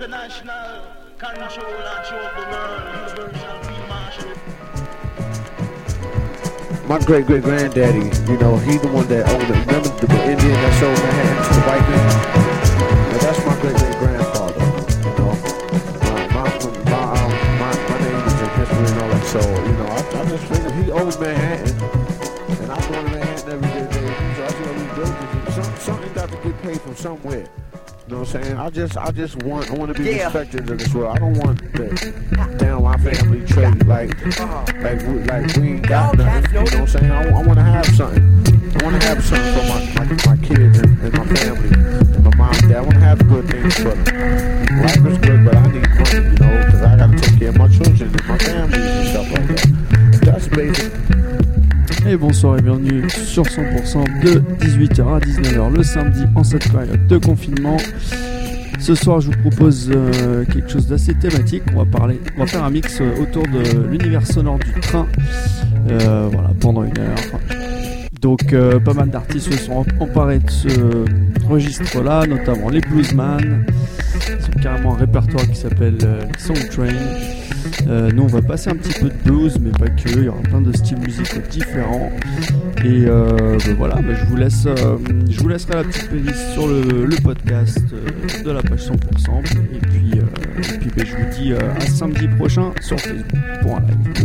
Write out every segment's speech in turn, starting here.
international controller throughout the world, universal field marshal. My great-great-granddaddy, you know, he the one that owned it. Remember the Indian that sold Manhattan to the white man? Well, that's my great-great-grandfather, you know. My name is in history and all that, so, you know, I just figured he owed Manhattan, and I'm going to Manhattan every day, baby. So I said, we built it. Something got to get paid from somewhere. You know what I'm saying? I want to be respected in this world. I don't want the down my family trade like we ain't got nothing. You know what I'm saying? I want to have something. I want to have something for my kids and my family and my mom and dad. I want to have good things for them. Life is good, but I need money, you know, because I got to take care of my children and my family and stuff like that. That's basic. Et bonsoir et bienvenue sur 100% de 18h à 19h le samedi en cette période de confinement. Ce soir je vous propose quelque chose d'assez thématique. On va faire un mix autour de l'univers sonore du train voilà, pendant une heure. Donc pas mal d'artistes se sont emparés de ce registre-là, notamment les Bluesman. Ils ont carrément un répertoire qui s'appelle Song Train. Nous on va passer un petit peu de blues, mais pas que, il y aura plein de styles musicaux différents. Et voilà, je vous laisserai la petite playlist sur le podcast de la page 100%. Et puis je vous dis à samedi prochain sur Facebook pour un live.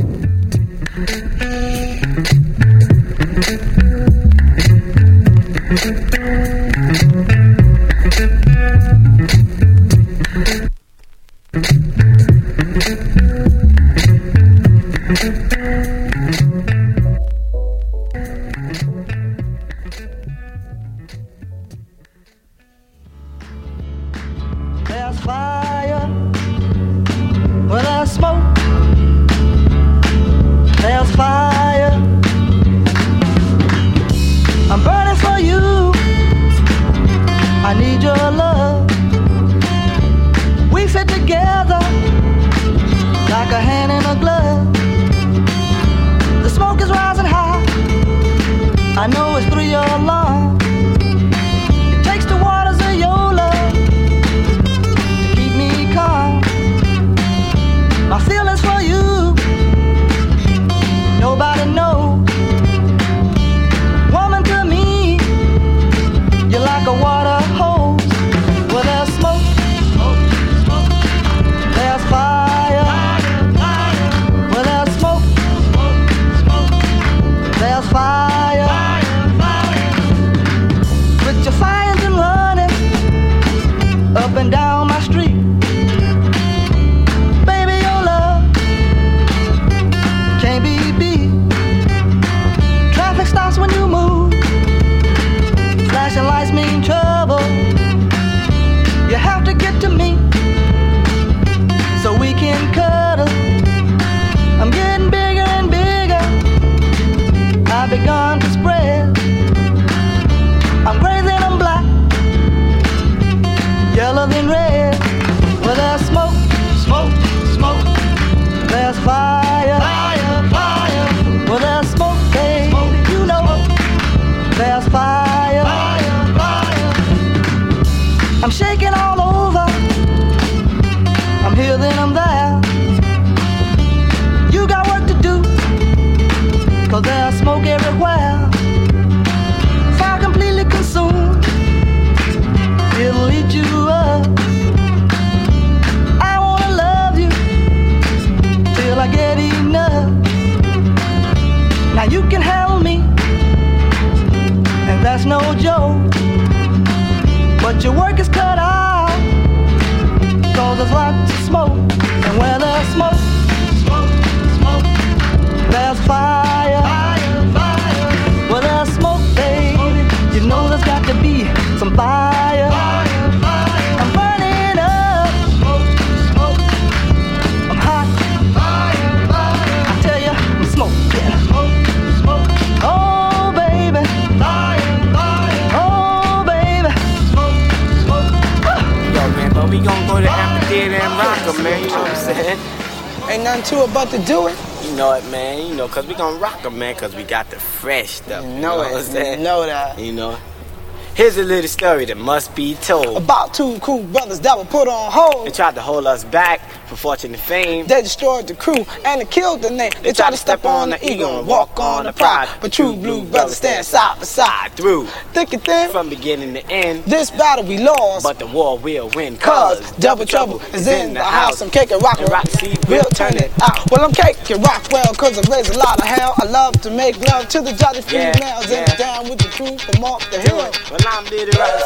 There's fire, well there's smoke. There's fire, I'm burning for you. I need your love. We fit together like a hand in a glove. The smoke is rising high, I know it's 3 alarm. It takes the waters of your love to keep me calm. My feelings for you, nobody knows. Woman, to me, you're like a water hose. Well, there's smoke, there's fire. Well, there's smoke, there's fire. With your fire engine running up and down my street. Baby, your love can't be beat. Traffic stops when you move. Flashing lights mean trouble. You have to get to me so we can cuddle. I'm getting bigger and bigger. I've begun to spread. I'm gray then I'm black, yellow then red. Well, there's smoke, smoke, smoke. There's fire, fire, fire. Well, there's smoke, baby, smoke, you know. Smoke. There's fire, fire, fire. I'm shaking all over. I'm here then I'm there. You got work to do, 'cause there's smoke everywhere. Fire completely consumed, it'll eat you up. I wanna love you till I get enough. Now you can handle me, and that's no joke. But your work is cut out, 'cause there's lots of smoke. And where there's smoke, smoke, smoke, there's fire, fire, fire. Well, there's smoke, baby, you know there's got to be some fire, fire, fire. I'm burning up, smoke, smoke. I'm hot, fire, fire. I tell you, I'm smoking, smoke, smoke. Oh, baby, fire, fire. Oh, baby, smoke, smoke. Yo, man, but we gon' go to the amphitheater and rock 'em, man, you know what I'm saying? Ain't nothing to it but to do it. You know it, man, you know, 'cause we gon' rock 'em, man, 'cause we got the fresh stuff. You know what I'm it, saying? you know that. You know? Here's a little story that must be told. About two cool brothers that were put on hold. They tried to hold us back for fortune and fame. They destroyed the crew and they killed the name. They tried to step on the ego and walk on the pride. But true blue brothers stand side by side. Through thick and thin, from beginning to end. This battle we lost, but the war will win. Cause double trouble is in the house. I'm Cake and Rock, we'll turn it out. Well, I'm Cake and Rockwell, cause I raise a lot of hell. I love to make love to the jolly females. And down with the crew from off the hill. Well, I'm Little Rock,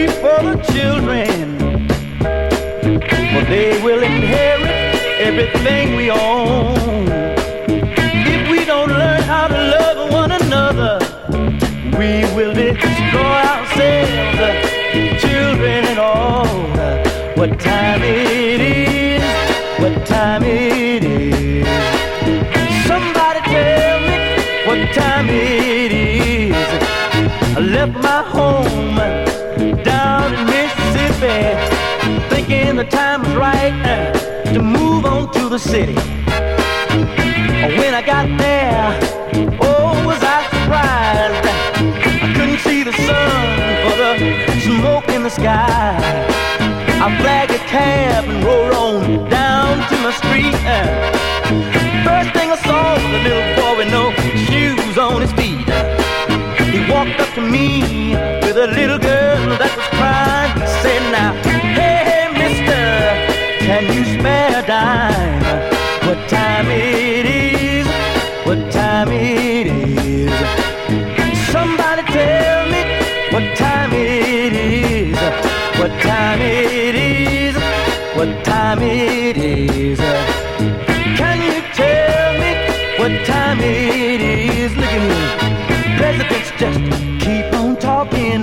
for the children, for they will inherit everything we own. If we don't learn how to love one another, we will destroy ourselves, children and all. What time it is, what time it is. Somebody tell me what time it is. I left my home down in Mississippi, thinking the time was right to move on to the city. When I got there, oh, was I surprised. I couldn't see the sun for the smoke in the sky. I flagged a cab and rode on down to my street. First thing I saw was a little boy with no shoes on his feet. He walked up to me with a little girl that was crying. He said, now, hey, mister, can you spare a dime? What time it is, what time it is. Somebody tell me what time it is, what time it is, what time it is. Can you tell me what time it is? Look at me, presidents just keep on talking.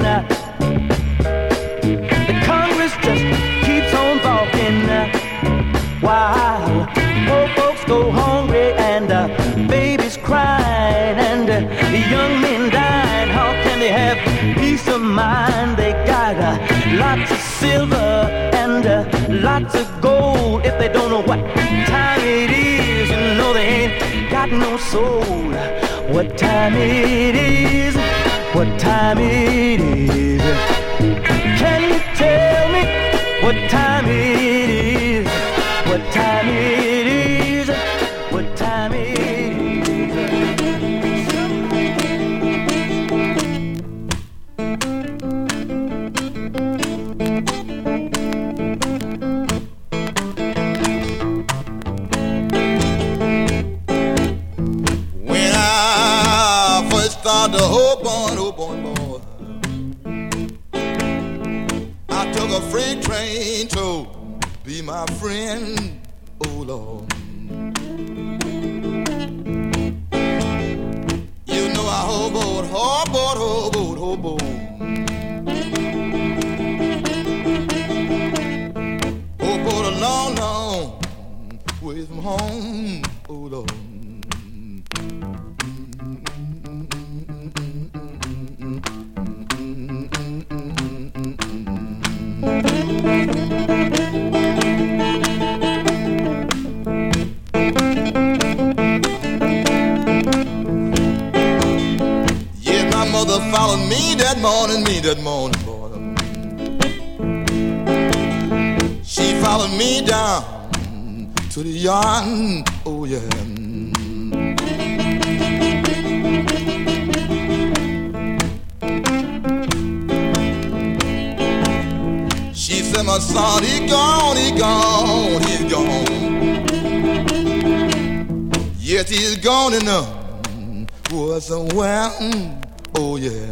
The Congress just keeps on talking. While poor folks go hungry and babies crying and the young men dying, how can they have peace of mind? They got lots of silver and lots of gold. If they don't know what time it is, you know they ain't got no soul. What time it is, what time it is. Can you tell me what time it is, what time it is, what time it is. When I first started to oh boy, I took a freight train to be my friend, oh Lord. You know I hoboed a long way from home, oh Lord. Yeah, my mother followed me that morning, boy. She followed me down to the yard, oh yeah. She said, my son, he's gone. Yes, he's gone enough. Was somewhere, oh yeah.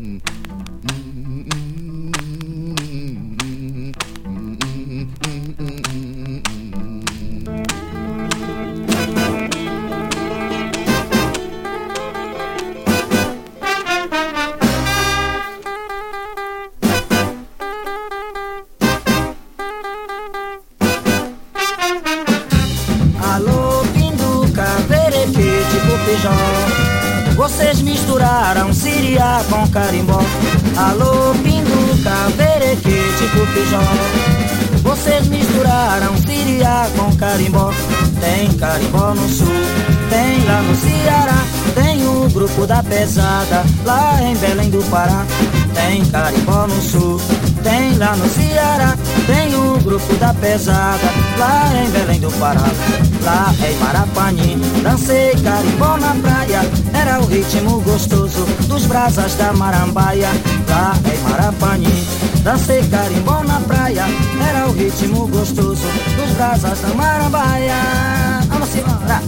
Alô, pinduca, perequete, cupijão. Vocês misturaram siriá com carimbó. Alô, pinduca, perequete, cupijão. Vocês misturaram siriá com carimbó. Tem carimbó no sul, tem lá no Ceará. Tem o grupo da pesada lá em Belém do Pará. Tem carimbó no sul, tem lá no Ceará. Tem o grupo da pesada lá em Belém do Pará. Lá em Marapani, dancei carimbó na praia. Era o ritmo gostoso dos brasas da marambaia. Lá em Marapani, dancei carimbó na praia. Era o ritmo gostoso dos brasas da marambaia. Vamos embora.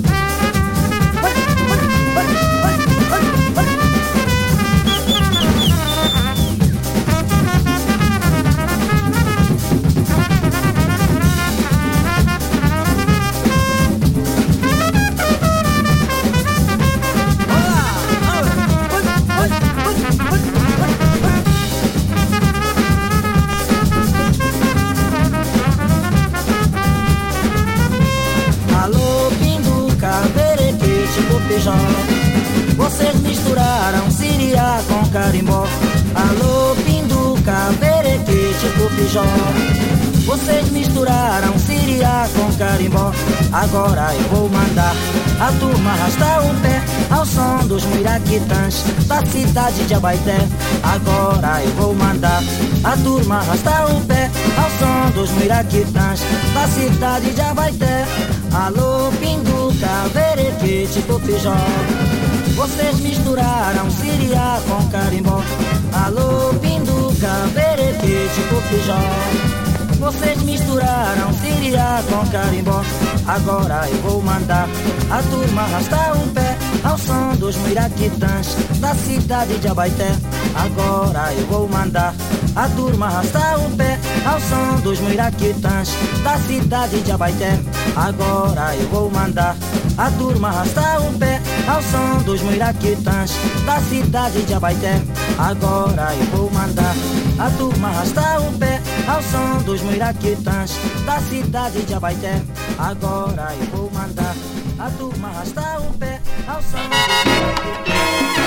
feijão. Vocês misturaram siriá com carimbó. Alô, pinduca, verequete, cupijó. Vocês misturaram siriá com carimbó. Agora eu vou mandar a turma arrastar o pé ao som dos muiraquitãs da cidade de Abaeté. Agora eu vou mandar a turma arrastar o pé ao som dos muiraquitãs da cidade de Abaeté. Alô, pinduca, verequete, cupijó. Vocês misturaram siriá com carimbó. Alô, pinduca, verequete, cupijó. Vocês misturaram siriá com carimbó. Agora eu vou mandar a turma arrastar o pé ao som dos muiraquitãs da cidade de Abaeté. Agora eu vou mandar a turma arrastar o pé ao som dos muiraquitãs da cidade de Abaeté. Agora eu vou mandar a turma arrastar o pé ao som dos muiraquitãs da cidade de Abaeté. Agora eu vou mandar a turma arrastar o pé ao som dos muiraquitãs da cidade de Abaeté. Agora eu vou mandar a turma arrastar o pé ao som dos muiraquitãs.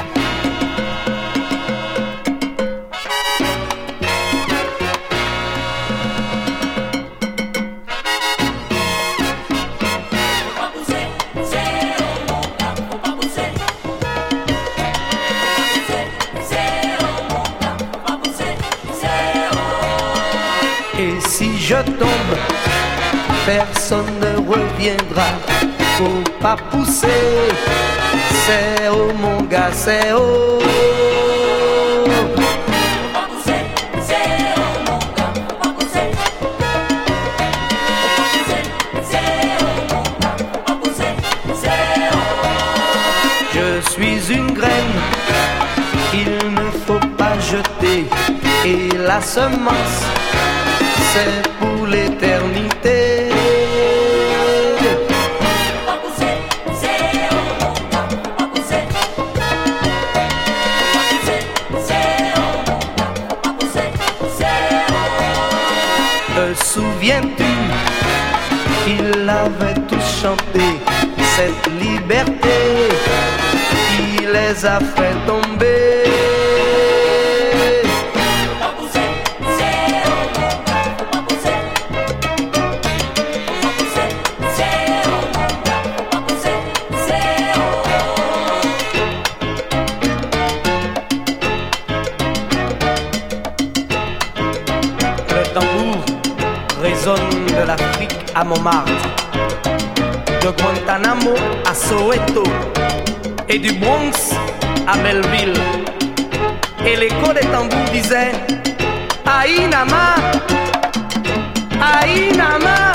Si je tombe, personne ne reviendra. Faut pas pousser, c'est oh mon gars, c'est oh. Je suis une graine qu'il ne faut pas jeter, et la semence c'est pour l'éternité. Te souviens-tu qu'il avait tous chanté cette liberté qui les a fait tomber? De l'Afrique à Montmartre, de Guantanamo à Soweto et du Bronx à Belleville. Et l'écho des tambours disait Aïe Nama, Aïe Nama.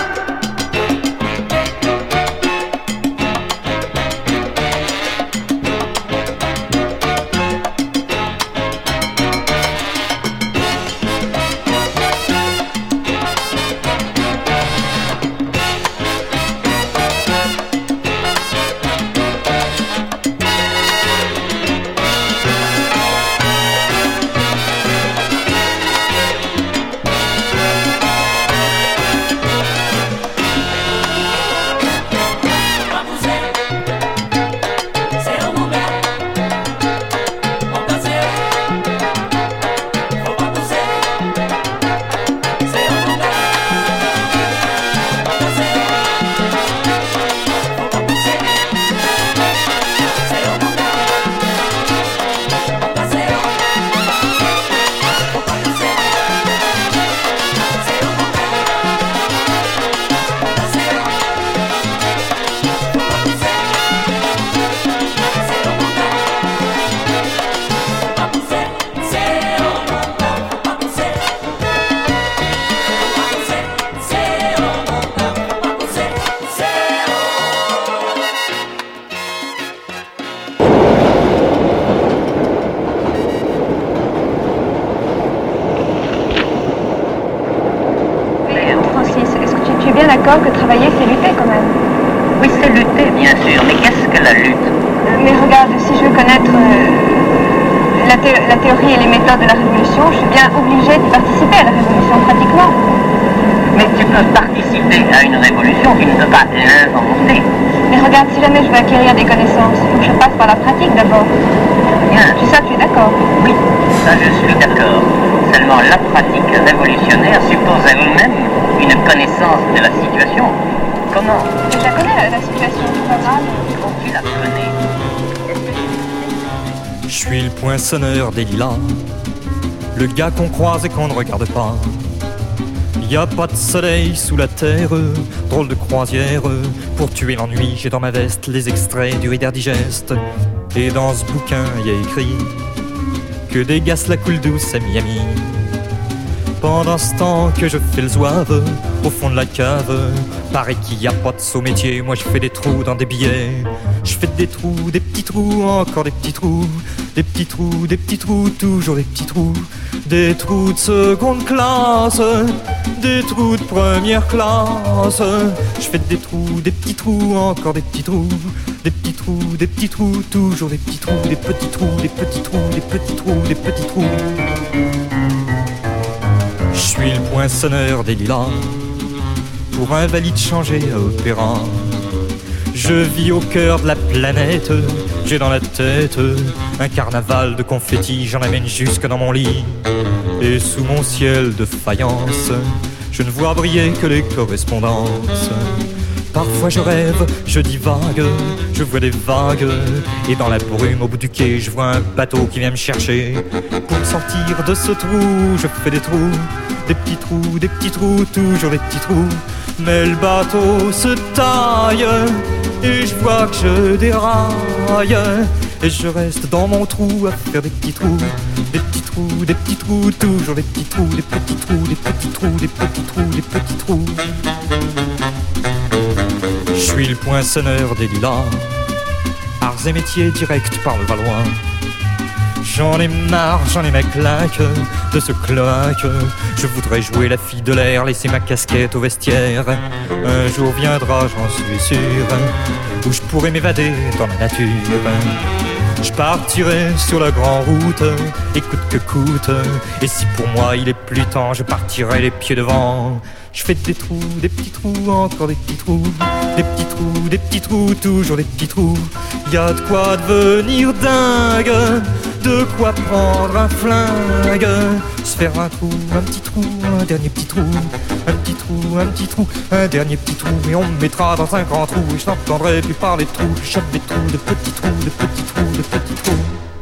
d'accord que travailler, c'est lutter quand même. Oui, c'est lutter, bien sûr, mais qu'est-ce que la lutte? Mais regarde, si je veux connaître la théorie et les méthodes de la révolution, je suis bien obligée de participer à la révolution, pratiquement. Mais tu peux participer à une révolution, tu ne peux pas l'inventer. Mais regarde, si jamais je veux acquérir des connaissances, il faut que je passe par la pratique d'abord. Bien. C'est ça, tu es d'accord? Oui, ça je suis d'accord. Seulement la pratique révolutionnaire suppose elle-même une connaissance de la situation. Comment? Je la connais, la situation, c'est pas grave. Quand tu la connais. Je suis le poinçonneur des lilas, le gars qu'on croise et qu'on ne regarde pas. Y a pas de soleil sous la terre, drôle de croisière. Pour tuer l'ennui, j'ai dans ma veste les extraits du Reader Digest. Et dans ce bouquin, y a écrit que des gars la coule douce à Miami. Pendant ce temps que je fais le zouave au fond de la cave, paraît qu'il y a pas de saut métier. Moi je fais des trous dans des billets. Je fais des trous, des petits trous, encore des petits trous. Des petits trous, des petits trous, toujours des petits trous. Des trous de seconde classe, des trous de première classe. Je fais des trous, des petits trous, encore des petits trous. Des petits trous, des petits trous, toujours des petits trous. Des petits trous, des petits trous, des petits trous, des petits trous. Je suis le poinçonneur des lilas, pour un valide changé à opéra. Je vis au cœur de la planète, j'ai dans la tête un carnaval de confettis, j'en amène jusque dans mon lit. Et sous mon ciel de faïence, je ne vois briller que les correspondances. Parfois je rêve, je divague, je vois des vagues. Et dans la brume au bout du quai, je vois un bateau qui vient me chercher. Pour sortir de ce trou, je fais des trous. Des petits trous, toujours des petits trous. Mais le bateau se taille et je vois que je déraille. Et je reste dans mon trou à faire des petits trous. Des petits trous, des petits trous, toujours des petits trous. Des petits trous, des petits trous, des petits trous, des petits trous. Je suis le poinçonneur des lilas, arts et métiers directs par le Valois. J'en ai marre, j'en ai ma claque de ce cloaque. Je voudrais jouer la fille de l'air, laisser ma casquette au vestiaire. Un jour viendra, j'en suis sûr, où je pourrai m'évader dans la nature. Je partirai sur la grande route, et coûte que coûte. Et si pour moi il est plus temps, je partirai les pieds devant. Je fais des trous, des petits trous, encore des petits trous. Des petits trous, des petits trous, toujours des petits trous. Y a de quoi devenir dingue, de quoi prendre un flingue. Se faire un trou, un petit trou, un dernier petit trou. Un petit trou, un petit trou, un dernier petit trou. Et on me mettra dans un grand trou, et je n'entendrai plus parler de trous. Je chope des trous, de petits trous, de petits trous, de petits trous.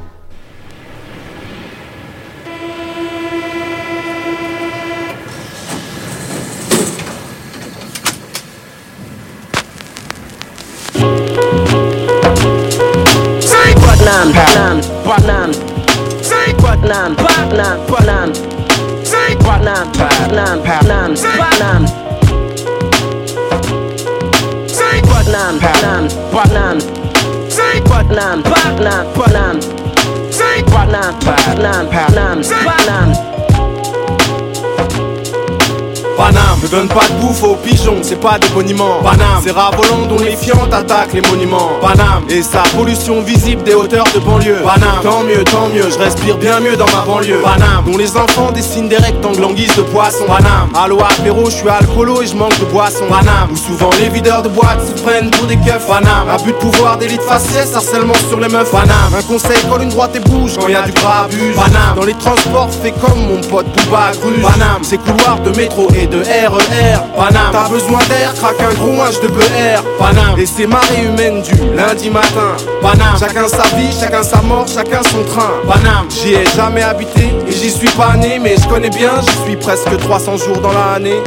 Paname ne donne pas de bouffe aux pigeons, c'est pas des monuments. Paname, ces rats volants dont les fientes attaquent les monuments. Paname, et sa pollution visible des hauteurs de banlieue. Paname, tant mieux, je respire bien mieux dans ma banlieue. Paname, dont les enfants dessinent des rectangles en guise de poisson. Paname, allo apéro, je suis alcoolo et je manque de boisson. Paname, où souvent les videurs de boîtes se prennent pour des keufs. Paname, abus de pouvoir, d'élite faciès, harcèlement sur les meufs. Paname, un conseil, colle une droite et bouge quand y a du grabuge. Paname, dans les transports, fais comme mon pote Bouba Grue. Paname, ces couloirs de métro et de RER. Paname, t'as besoin d'air, craque un gros H de BR. Paname, et c'est marée humaine du lundi matin. Paname, chacun sa vie, chacun sa mort, chacun son train. Paname, j'y ai jamais habité et j'y suis pas né, mais je connais bien, j'y suis presque 300 jours dans l'année.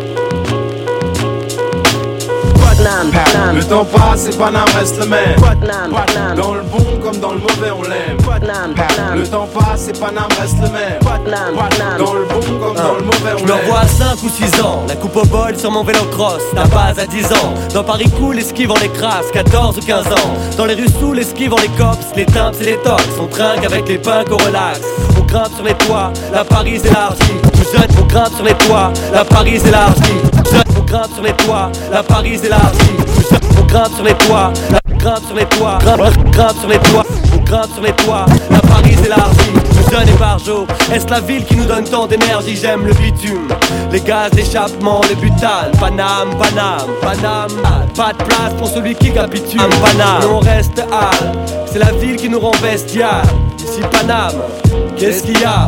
Le temps passe et Paname reste le même. Dans le bon comme dans le mauvais on l'aime. Le temps passe et Paname reste le même. Dans le bon comme dans le mauvais on l'aime. Je me revois à 5 ou 6 ans, la coupe au bol sur mon vélo cross. La base à 10 ans, dans Paris cool, l'esquive on les crasse. 14 ou 15 ans, dans les rues sous l'esquive on les cops. Les timbres c'est les tox, on trinque avec les pains qu'on relaxe. On grimpe sur les toits, la Paris élargie. Tout jeune, on grimpe sur les toits, la Paris élargie. On grimpe sur les toits, la Paris élargie. On grimpe sur les toits, grimpe sur les toits, grimpe sur les toits, on grimpe sur les toits, la Paris élargie. Houston et Barjo. Est-ce la ville qui nous donne tant d'énergie? J'aime le bitume, les gaz d'échappement, le butane. Paname, Paname, Paname. Pas de place pour celui qui capitule. Paname, on reste hal. C'est la ville qui nous rend bestial. Ici Paname, qu'est-ce qu'il y a?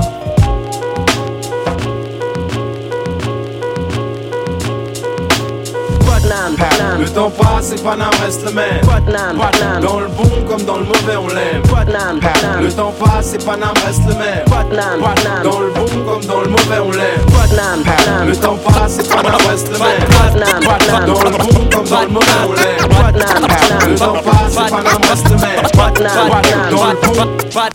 Le temps passe et Paname reste le même. Dans le bon comme dans le mauvais on l'aime. Le temps passe et Paname reste le même. Dans le bon comme dans le mauvais on l'aime. Le temps passe et Paname reste le même. Dans le bon comme dans le mauvais on l'aime. Le temps passe et Paname reste le même. Dans le bon.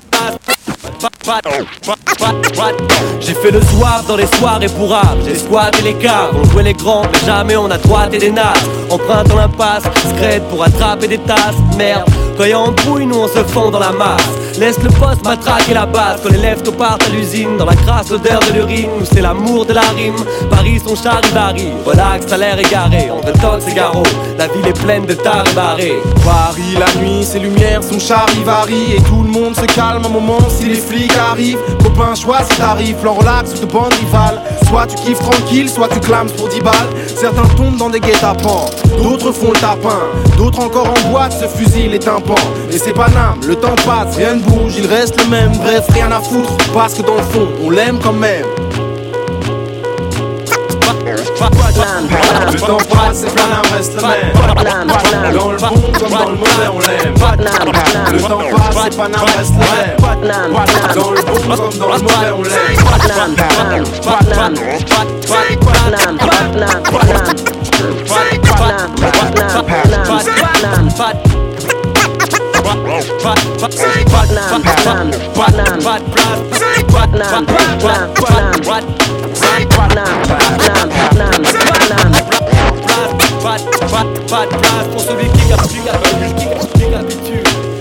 J'ai fait le soir dans les soirées pour rap. J'ai squatté les caves, on jouait les grands, mais jamais on a droité des nasses. Emprunte en impasse, secrète pour attraper des tasses. Merde, quand y'a embrouille, nous on se fond dans la masse. Laisse le poste matraquer la base. Quand les lèvres partent à l'usine, dans la crasse l'odeur de l'urine. Nous c'est l'amour de la rime, Paris son charivari. Relax, t'as l'air égaré, entre tox et garrot. La ville est pleine de tares et barrés. Paris la nuit, ses lumières sont charivari. Et tout le monde se calme un moment si les flics arrivent. Copain choisis ta rifle en relax ou de bande rivale. Soit tu kiffes tranquille, soit tu clames pour 10 balles. Certains tombent dans des guet-apens, d'autres font le tapin, d'autres encore en boîte se fusillent les tympans. Et c'est Paname, le temps passe, rien ne bouge, il reste le même. Bref, rien à foutre, parce que dans le fond, on l'aime quand même. Le temps passe et Paname reste le même. Dans le bon comme dans le mauvais on l'aime. Le temps passe et Paname reste le même. Dans le bon comme dans le mauvais on l'aime. Pas de place pour celui qui capitule.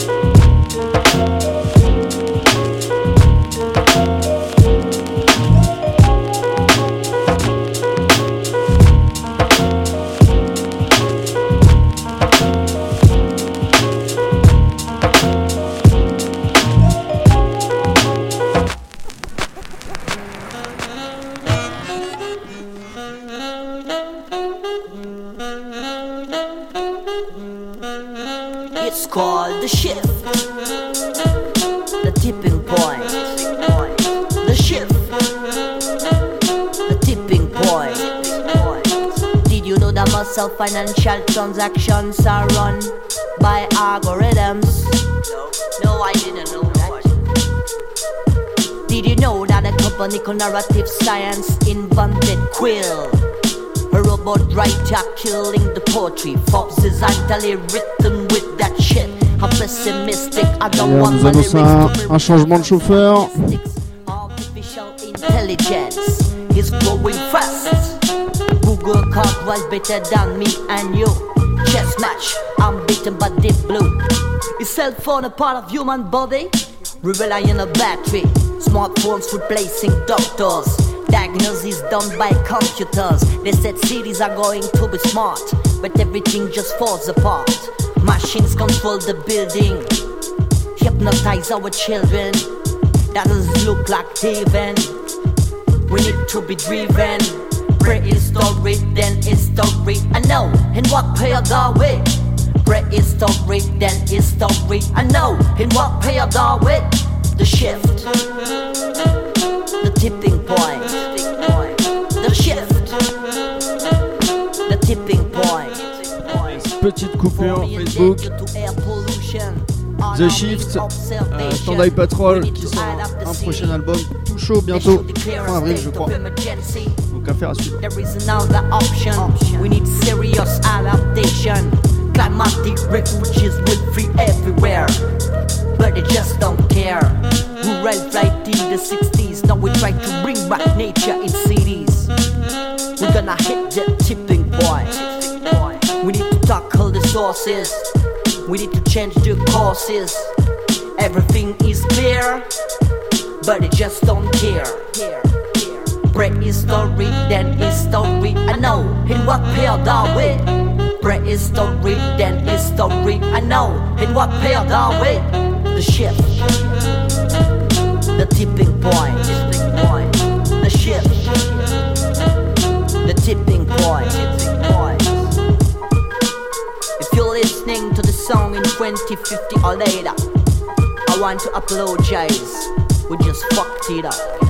It's called the shift, the tipping point. The shift, the tipping point. Did you know that most of financial transactions are run by algorithms? No, I didn't know that. Did you know that a company called Narrative Science invented Quill? A robot writer killing the poetry. Forbes is actually written with that shit. How pessimistic, I don't want my lyrics to un changement de chauffeur. Artificial intelligence is growing fast. Google Card was better than me and you. Chess match, I'm beaten by deep blue. Is cell phone a part of human body? We rely on a battery. Smartphones replacing doctors. Diagnosis done by computers. They said cities are going to be smart, but everything just falls apart. Machines control the building, hypnotize our children. That doesn't look like heaven. We need to be driven. Prehistoric, then history. I know, in what period are we? Prehistoric, then history. I know, in what period are we? The shift, the tipping point. The shift, the tipping point. Petite coupure Facebook. The Shift, Tendai Patrol qui sort un prochain album tout chaud bientôt, fin avril je crois. Donc affaire à suivre. There is another option. We need serious adaptation. Climatic refugees will free everywhere, but they just don't care. We ran right in the 60s, now we try to bring back nature in cities. We're gonna hit the tipping point. We need to tackle the sources. We need to change the courses. Everything is clear, but they just don't care. Prehistory, then history. I know, in what period are we? Prehistory, then history. I know, in what period are we? The shift, the the tipping point, the shift, the tipping point. If you're listening to the song in 2050 or later, I want to apologize, we just fucked it up.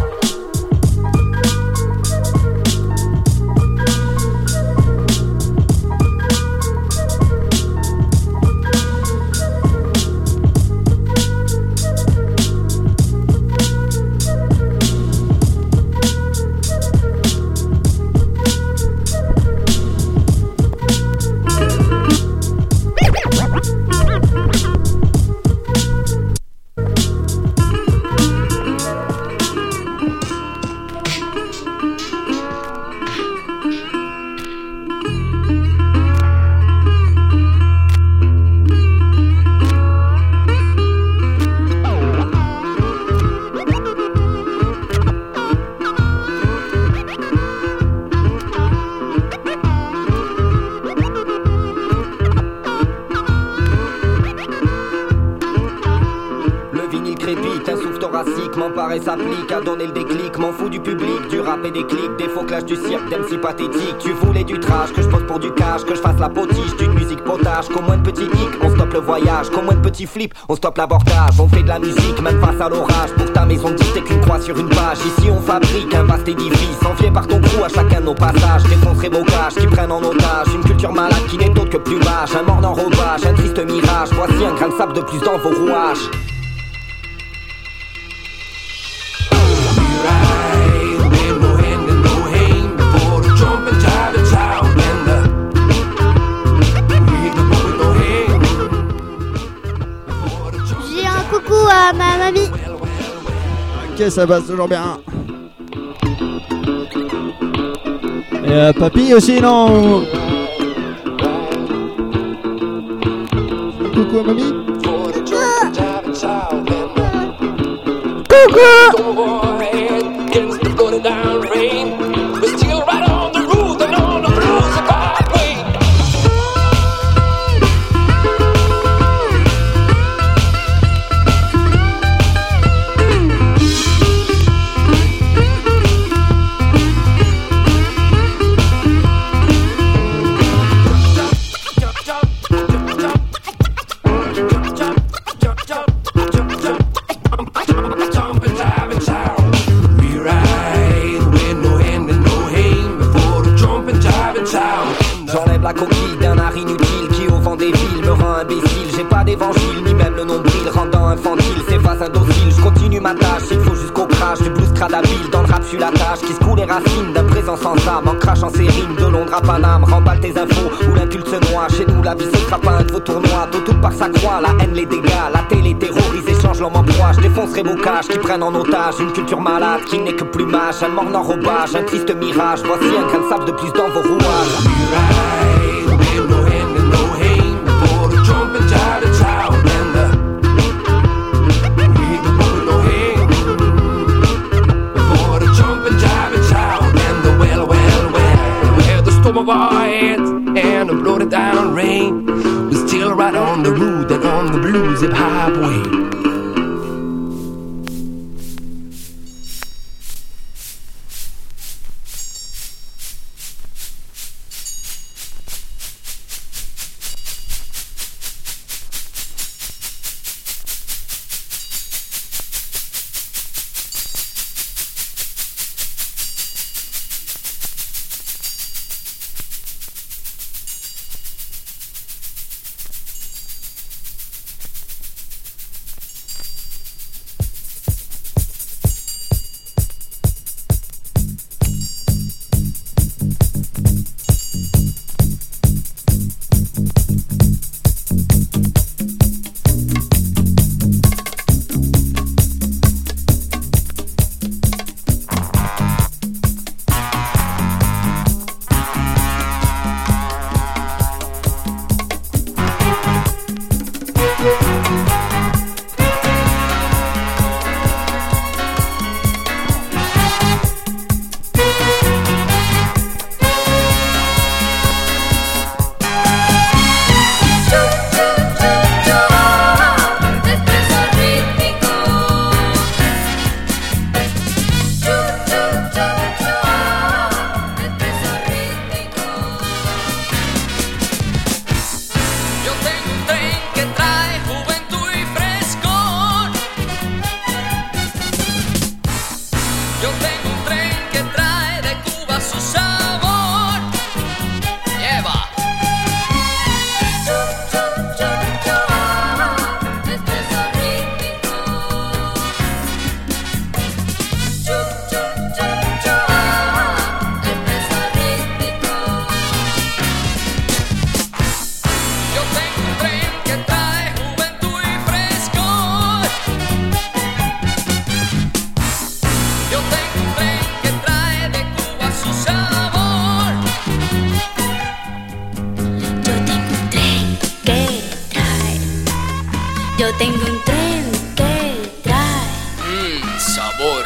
S'applique à donner le déclic, m'en fous du public, du rap et des clics, des faux clashs du cirque, d'MC pathétique. Tu voulais du trash, que je pose pour du cash, que je fasse la potiche d'une musique potage, qu'au moins de petits hicks, on stoppe le voyage, qu'au moins de petits flips, on stoppe l'abordage. On fait de la musique, même face à l'orage, pour ta maison dite t'es qu'une croix sur une page. Ici on fabrique un vaste édifice, envié par ton crew à chacun de nos passages. Défoncerai vos cages qui prennent en otage une culture malade qui n'est autre que plumage, un mort d'enrobage, un triste mirage. Voici un grain de sable de plus dans vos rouages. Coucou à ma mamie. Ok, ça passe toujours bien. Et papy aussi, non? Coucou à mamie. Coucou. La coquille d'un art inutile qui au vent des villes me rend imbécile. J'ai pas d'évangile, ni même le nombril rendant infantile. C'est pas indocile, je continue ma tâche. Il faut jusqu'au crash du blues cradabile. Dans le rap sur la tâche qui secoue les racines d'un présent sans âme. En crachant ses rimes de Londres à Paname. Remballe tes infos où l'inculte se noie. Chez nous la vie se sera pas un de vos tournois. Tout par sa croix, la haine les dégâts. La télé terrorise, échange l'homme en proie. Je défoncerai vos caches qui prennent en otage une culture malade qui n'est que plumage. Un mort d'enrobage, un triste mirage. Voici un grain de sable de plus dans vos rouages. Of our heads and a bloated down rain. We're still right on the road and on the blues hip highway. tengo un tren que trae sabor.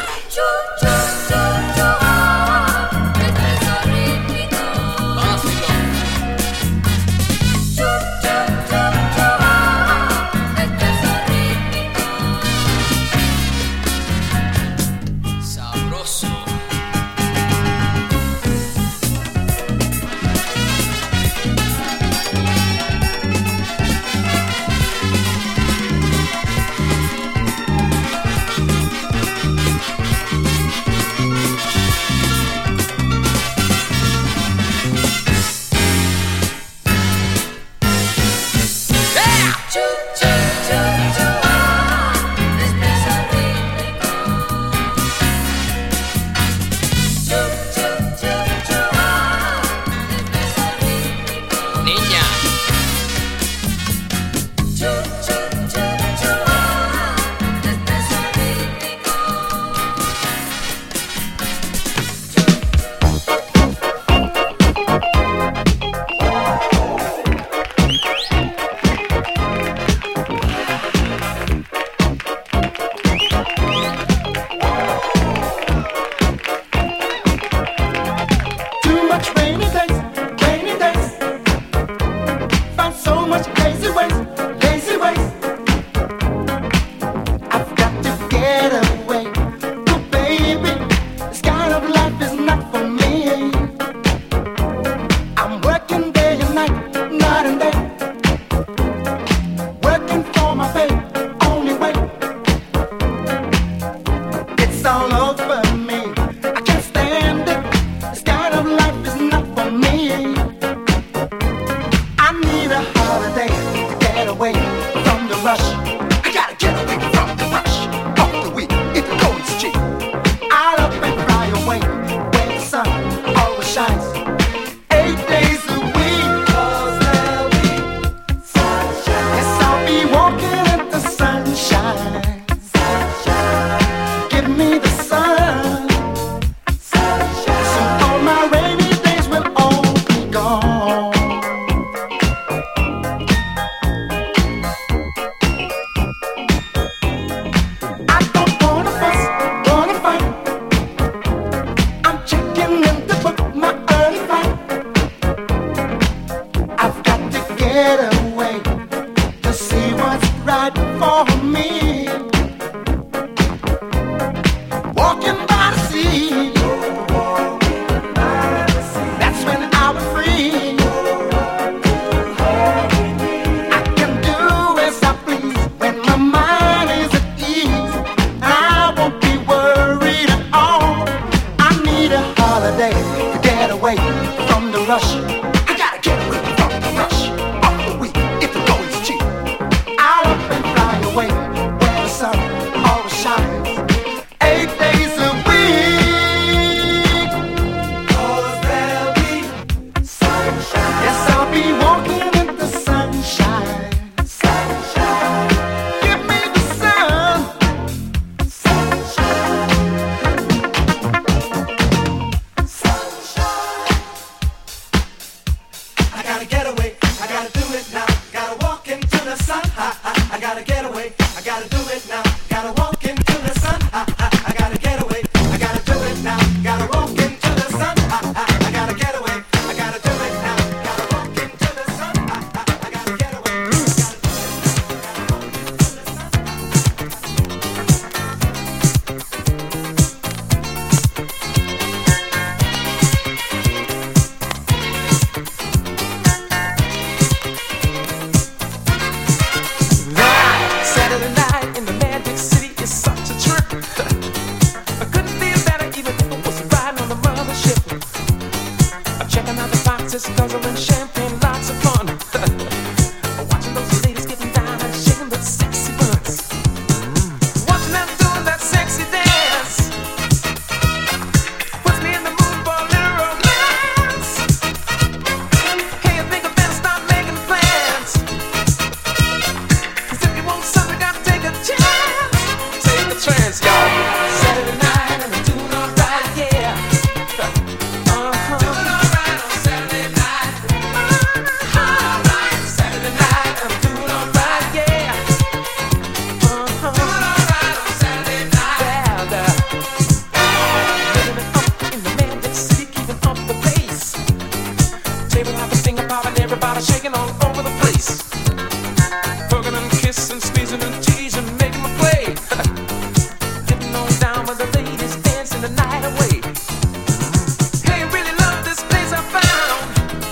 Everybody shaking all over the place. Hugging and kissing, squeezing and teasing, making me play. Getting on down with the ladies, dancing the night away. Hey, really love this place I found.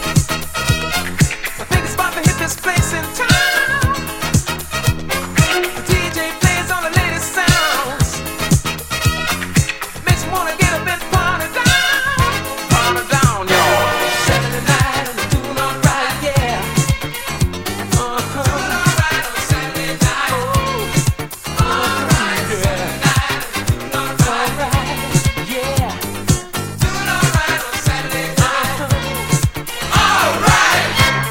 I think it's about to hit this place in town. The DJ plays all the latest sounds. Makes me wanna get a bit party down, y'all. Saturday night and it's doing alright, yeah. Doing alright on Saturday night. Alright, Saturday night and it's doing alright, yeah. Doing alright on Saturday night. Alright.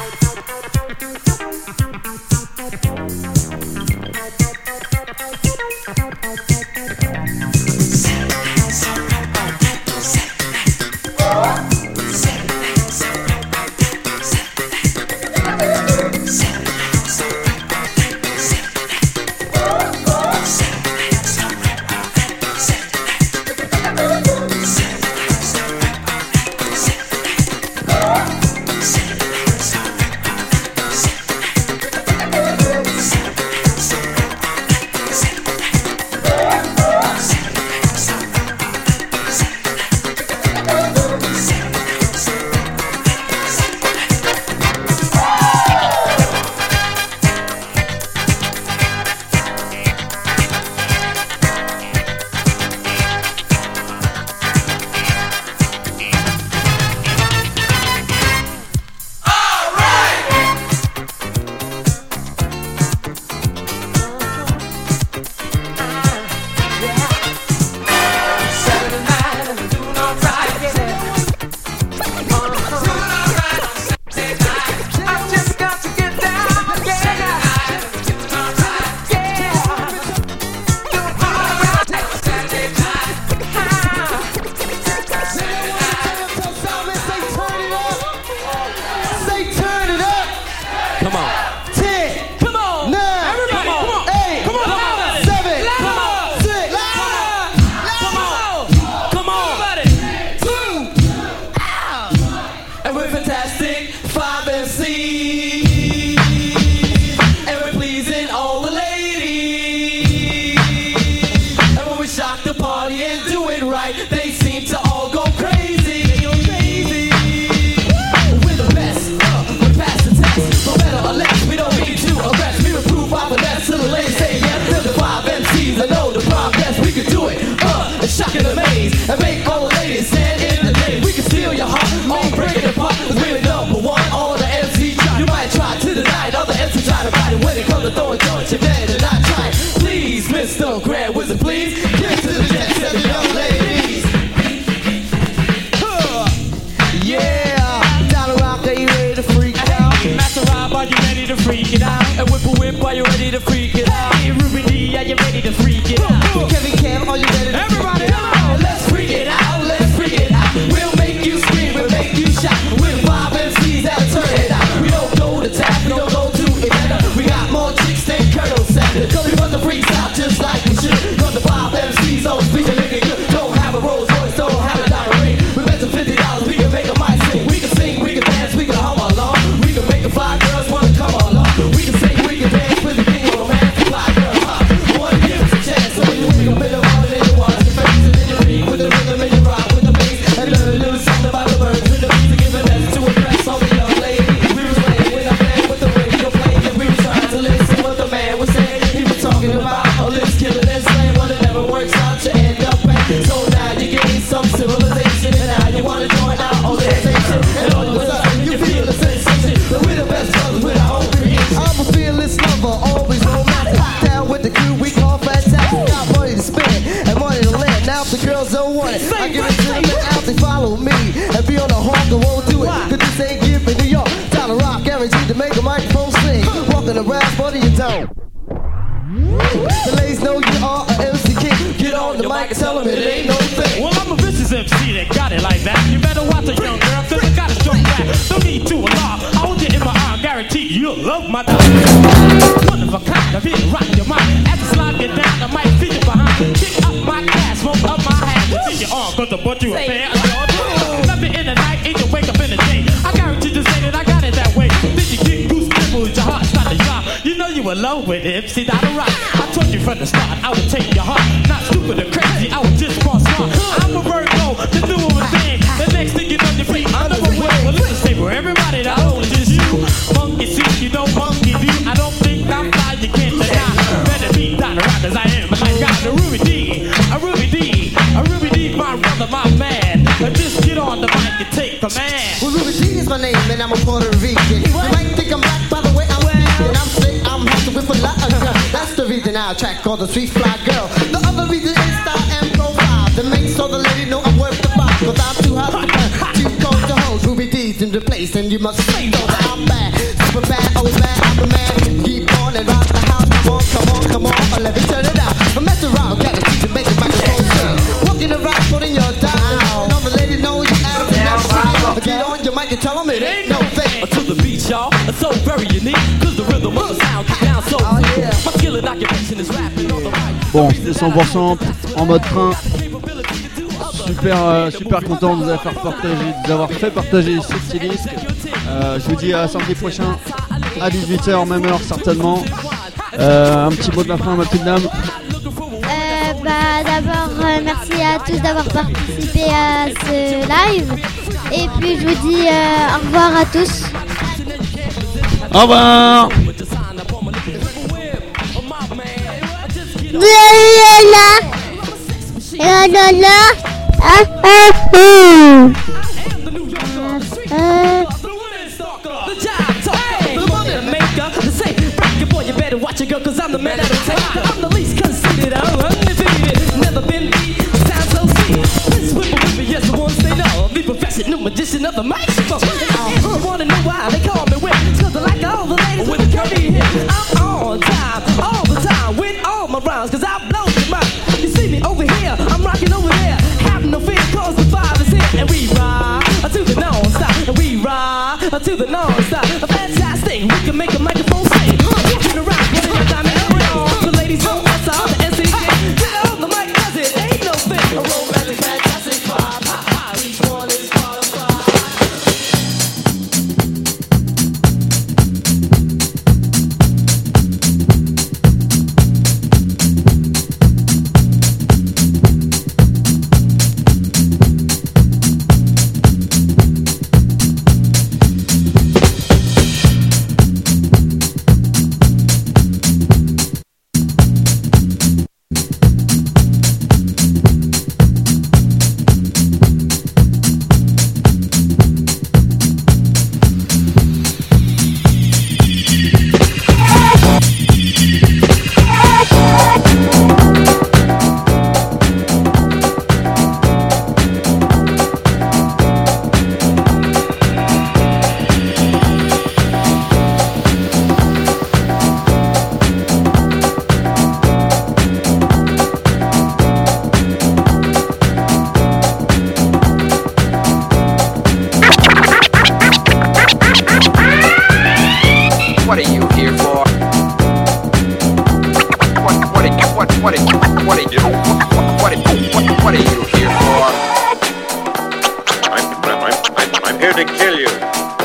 Come on. 10. Come on. 9. Everybody, come on. 8. Come on. 7. Come on. 6. Come on. Come on. 2. And we're fantastic. 5 MC. And we're pleasing all the ladies. And when we shock the party and do it right, they seem to all go crazy. They go crazy. We're the best. We pass the test. No better or less, we don't need to arrest. We improve our finesse to the ladies. Say yes to the 5 MCs. I know the problem, yes, we can do it. And shock and amaze. And make all the ladies stand in the day. We can steal your heart, all break it apart. Cause we're number one, all the MCs try. You might try to deny, other MCs try to fight it. When it comes to throwing joints, you better not try. Please, Mr. Grand Wizard, please. Give it to the jets and the young ladies. Yeah. Dollar Rock, are you ready to freak out? Hey, Master Rob, are you ready to freak it out? And Whipple Whip, are you ready to freak it out? Hey, Ruby D, are you ready to freak it out? Kevin Cam, are you ready to Everybody, come on! Let's freak it out, let's freak it out. We'll make you scream, we'll make you shout. We're the 5 MCs that'll turn it out. We don't go to tap, we don't go to Atlanta. We got more chicks than Colonel Sanders. Cause we run the freaks out just like we should. Cause the 5 MCs always feature looking good. Don't have a Rolls Royce, don't have a diamond ring. We bet some $50, we can make a mic sing. We can sing, we can dance, we can hum along. We can make the fly girls wanna come along. We can sing, we can dance with the king of romance. Fly girl, wanna give us a chance. So when you wake up in the morning and you watch your face and then you read with the rhythm and you rock with the bass. And learn a little something about the birds with the beats to give a message to impress all the young ladies. We was playing with our band with the radio playing. And we was trying to listen what the man was saying. He was talking about all this killing and slaying. But it never works out, you end up back. So now you gain some civilization. And now you wanna join our organization. And all of a sudden you feel the sensation. But we're the best brothers with our own creation. I'm a fearless lover, always romantic. Down with the crew we call fantastic. Got money to spend and money to lend. Now if the girls don't want it, I give it to them and out they follow me. And be on the hawk, I won't do it. Cause this ain't giving New York. Dollar Rock, guaranteed to make a microphone sing. Walking around, buddy, you don't. The ladies know you are a MC king. Get on the mic and tell them it ain't no thing. Well, I'm a vicious MC that got it like that. You better watch a young girl, cause I got a strong back. Don't need to alarm. I hold you in my arm, guarantee you'll love my time. One of a kind, I feel rock your mind. As I slide you down, I might feel you behind. Kick up my ass, smoke up my hand. See your arm, cause I bought you a pair of doors. Love me in the night, ain't you wake up in the day. I guarantee to say that I got it that way. alone with him. See that right? I told you from the start I would take your heart. Not stupid or crazy, I was just smart. I'm a Virgo, the new of a thing. The next thing you know, your feet under the way. Well, listen, say for everybody, not only just you. Monkey see, you know monkey do. I don't think I'm fly, you can't deny. Better be down the rock as I am. I got a Ruby D, a Ruby D, a Ruby D, my brother, my man. Just get on the mic and take command. Well, Ruby D is my name and I'm a Puerto Rican. You might think I'm black by the way I'm speaking. I'm sick, I'm happy with a lot of girl. That's the reason I attract all the sweet fly girl. The other reason is style and profile. The makes all the lady know I'm worth the fight. Cause I'm too hot to burn, too cold to hold. Ruby D's in the place and you must say no that I'm bad. Super bad, oh man, I'm the man. Keep on and rock the house. Come on, come on, come on, let me turn it out. I mess around, got a teacher, make a microphone sing. Walking around, putting your down. And all the ladies know you out of the next. Get on your mic and tell them it ain't no thing. To the beat, y'all, it's so very unique. Cause the rhythm of the sound gets down so deep. My skill and occupation is rapping on the mic. Bon, c'est 100% en mode train. Super content de vous avoir fait partager ce petit disque. Je vous dis à samedi prochain à 18h, même heure certainement. Un petit mot de la fin, ma petite dame. D'abord, merci à tous d'avoir participé à ce live. Et puis je vous dis au revoir à tous. Au revoir. You better watch it, girl, cause I'm the man that'll take her. I'm the least conceited, I'm undefeated. Never been beat, sound so sweet. This whipper whipper, yes, the ones they know. The professor, new magician of the microphone. I wanna know why they call me whip. Cause I like all the ladies with the curvy hips. I'm on time, all the time, with all my rhymes, cause I blow them out. You see me over here, I'm rocking over there. Have no fear, cause the vibe is here. And we ride to the non-stop. And we ride to the non-stop. Fantastic, we can make a microphone sing. Walking around, putting my diamond ring on. The ladies know us all, the SEC. Get on the mic, cause it ain't no thing. A romantic, fantastic vibe. Ha ha, each one is qualified. What are you here for? I'm here to kill you.